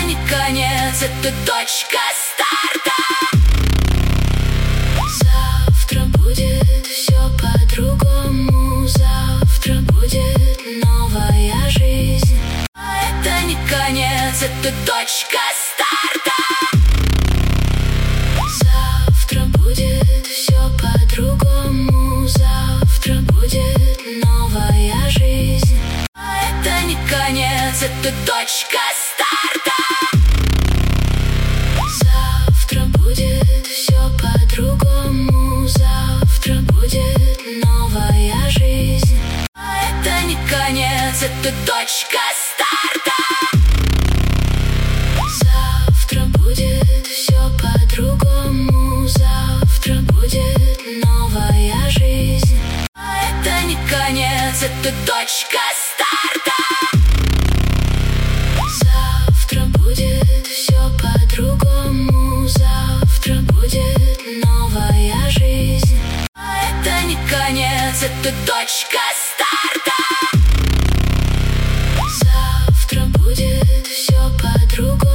не конец, это точка старта. Завтра будет все по-другому. Завтра будет новая жизнь. А это не конец, это точка старта. Завтра будет все по-другому. Завтра будет новая жизнь. А это не конец, это точка старта. Завтра будет все по-другому. Завтра будет новая жизнь. А это не конец, это точка старта. Завтра будет все по-другому. Завтра будет новая жизнь. А это не конец, это точка старта. Завтра будет все по-другому. Завтра будет новая жизнь. А это не конец, это точка старта. Завтра будет все по-другому.